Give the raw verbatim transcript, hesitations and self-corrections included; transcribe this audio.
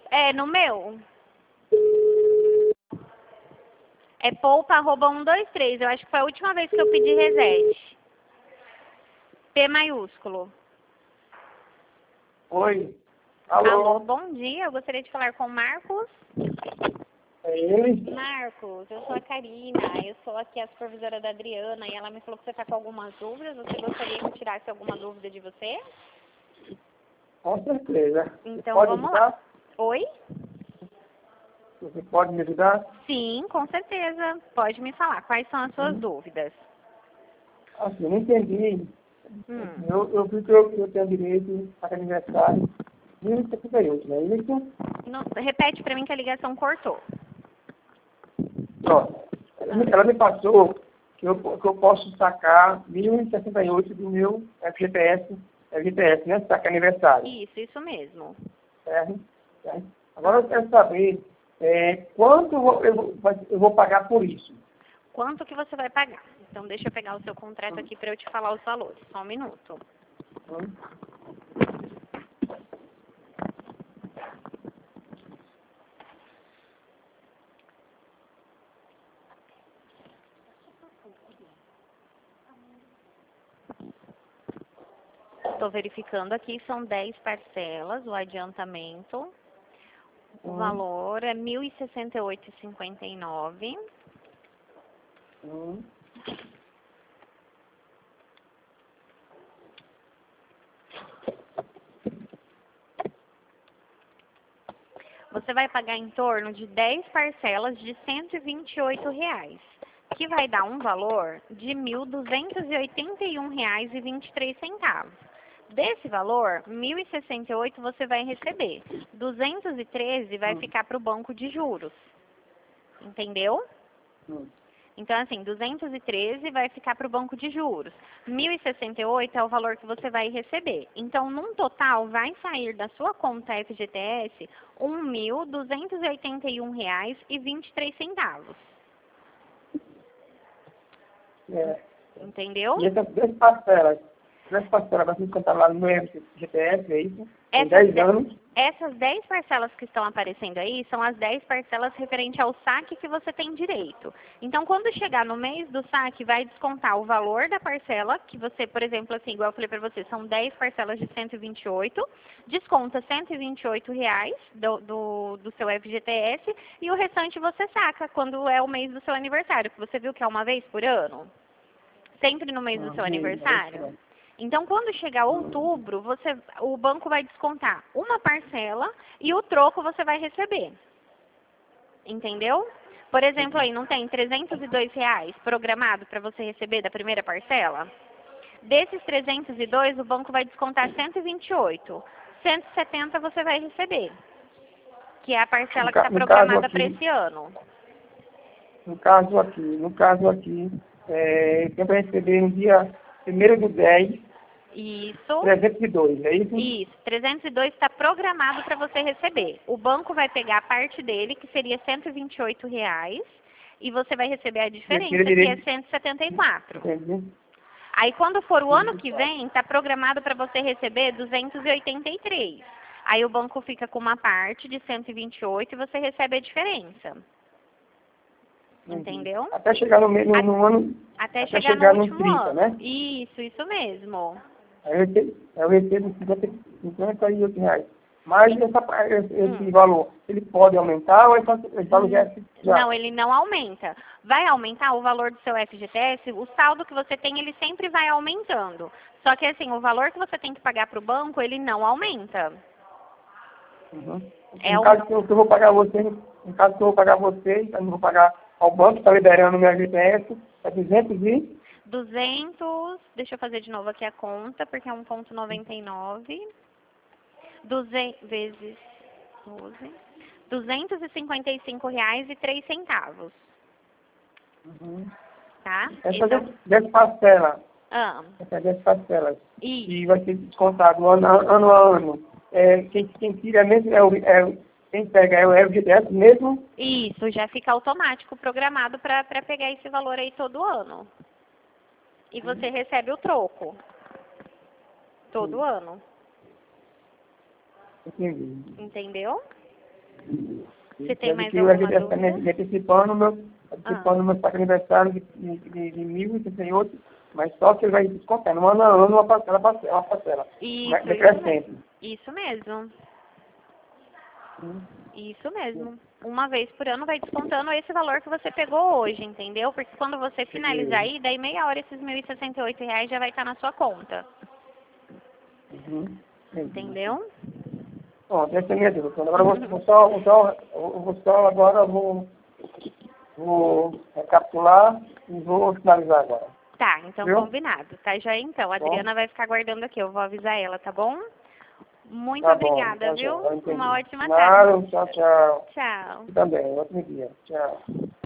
É, no meu. É poupa arroba um dois três. Eu acho que foi a última vez que eu pedi reset. P maiúsculo. Oi. Alô? Alô, bom dia. Eu gostaria de falar com o Marcos. É ele? Marcos, eu sou a Karina. Eu sou aqui a supervisora da Adriana e ela me falou que você está com algumas dúvidas. Você gostaria que eu tirasse alguma dúvida de você? Com certeza. Então Você pode vamos ajudar? lá. Oi? Você pode me ajudar? Sim, com certeza. Pode me falar. Quais são as suas Hum. dúvidas? Assim, eu não entendi. Hum. Eu, eu vi que eu, eu tenho direito para aniversário de mil e setenta e oito, não é isso? Não, repete para mim que a ligação cortou. Pronto. Ela me, ela me passou que eu, que eu posso sacar mil e sessenta e oito do meu F G T S, F G T S, né? Sacar aniversário. Isso, isso mesmo. Certo? Certo? Agora eu quero saber é, quanto eu vou, eu, vou, eu vou pagar por isso. Quanto que você vai pagar? Então deixa eu pegar o seu contrato aqui para eu te falar os valores. Só um minuto. Hum? Estou verificando aqui, são dez parcelas, o adiantamento. O Hum? valor é mil e sessenta e oito reais e cinquenta e nove centavos. Hum? Você vai pagar em torno de dez parcelas de cento e vinte e oito reais, que vai dar um valor de mil duzentos e oitenta e um reais e vinte e três centavos. Desse valor, mil e sessenta e oito você vai receber. duzentos e treze vai Hum. ficar para o banco de juros. Entendeu? Hum. Então, assim, duzentos e treze vai ficar para o banco de juros. mil e sessenta e oito é o valor que você vai receber. Então, num total, vai sair da sua conta F G T S um mil duzentos e oitenta e um reais e vinte e três centavos. É. Entendeu? E essas dez parcelas, dez parcelas vai se contar lá no meu F G T S, é isso? Em Essas dez de- anos. Essas dez parcelas que estão aparecendo aí são as dez parcelas referente ao saque que você tem direito. Então, quando chegar no mês do saque, vai descontar o valor da parcela, que você, por exemplo, assim, igual eu falei para você, são dez parcelas de cento e vinte e oito, desconta cento e vinte e oito reais do, do, do seu F G T S e o restante você saca quando é o mês do seu aniversário, que você viu que é uma vez por ano? Sempre no mês do Ah, seu sim, é aniversário? isso. Então, quando chegar outubro, você, o banco vai descontar uma parcela e o troco você vai receber. Entendeu? Por exemplo, aí não tem trezentos e dois reais programado para você receber da primeira parcela? Desses trezentos e dois, o banco vai descontar cento e vinte e oito. cento e setenta você vai receber, que é a parcela No, que ca- está no caso programada para aqui, esse ano. no caso aqui, no caso aqui, é, eu tenho para receber no dia primeiro do dez, Isso. trezentos e dois, é isso? Isso, trezentos e dois está programado para você receber. O banco vai pegar a parte dele, que seria cento e vinte e oito reais, e você vai receber a E aqui é diferença, que é direito. cento e setenta e quatro. Entendi. Aí quando for o ano que vem, está programado para você receber duzentos e oitenta e três. Aí o banco fica com uma parte de cento e vinte e oito e você recebe a diferença. Entendi. Entendeu? Até chegar no, me- no, no ano, Até, até chegar, chegar no no último trinta, ano. né? Isso, isso mesmo. Aí eu recebo, aí eu recebo cinquenta, cinquenta e oito reais. Mas essa, esse, esse Hum. valor, ele pode aumentar ou esse, esse valor já, é já? Não, ele não aumenta. Vai aumentar o valor do seu F G T S, o saldo que você tem, ele sempre vai aumentando. Só que assim, o valor que você tem que pagar para o banco, ele não aumenta. Uhum. É No um, caso que eu, que eu vou pagar você, no caso que eu vou pagar você, eu não vou pagar ao banco, está liberando meu F G T S, é duzentos e... duzentos, deixa eu fazer de novo aqui a conta, porque é um ponto noventa e nove. duzentos vezes doze. duzentos e cinquenta e cinco reais e três centavos, Uhum. tá? Essa Esse é o... dez dez parcelas, Ah, essa dez parcelas, isso. que vai ser descontado ano, a- ano a ano. É, quem, quem tira mesmo é o, é, o- quem pega é o F G T S mesmo. Isso, já fica automático programado para pegar esse valor aí todo ano. E você recebe o troco todo Sim. ano. Entendi. Entendeu? Você tem mais que o alguma F G T S está me dúvida? antecipando o meu, antecipando o meu saque aniversário de, de, de mil e sessenta e oito, mas só que ele vai descontar, no ano a ano uma parcela, parcela, uma parcela. Isso, Decrescente. isso mesmo. Hum. Isso mesmo. Uma vez por ano vai descontando esse valor que você pegou hoje, entendeu? Porque quando você finalizar aí, daí meia hora esses mil e sessenta e oito reais já vai estar na sua conta. Uhum. Entendeu? Bom, essa é a minha dúvida. Agora eu vou, vou só, vou só, eu vou só agora vou, vou recapitular e vou finalizar agora. Tá, então Viu? combinado. Tá, já então. A Bom. Adriana vai ficar aguardando aqui. Eu vou avisar ela, tá bom? Muito Tá bom, obrigada, tá viu? bom, eu entendi. Uma ótima Nada, tarde. tchau, tchau. Tchau. Você também, outro dia. Tchau.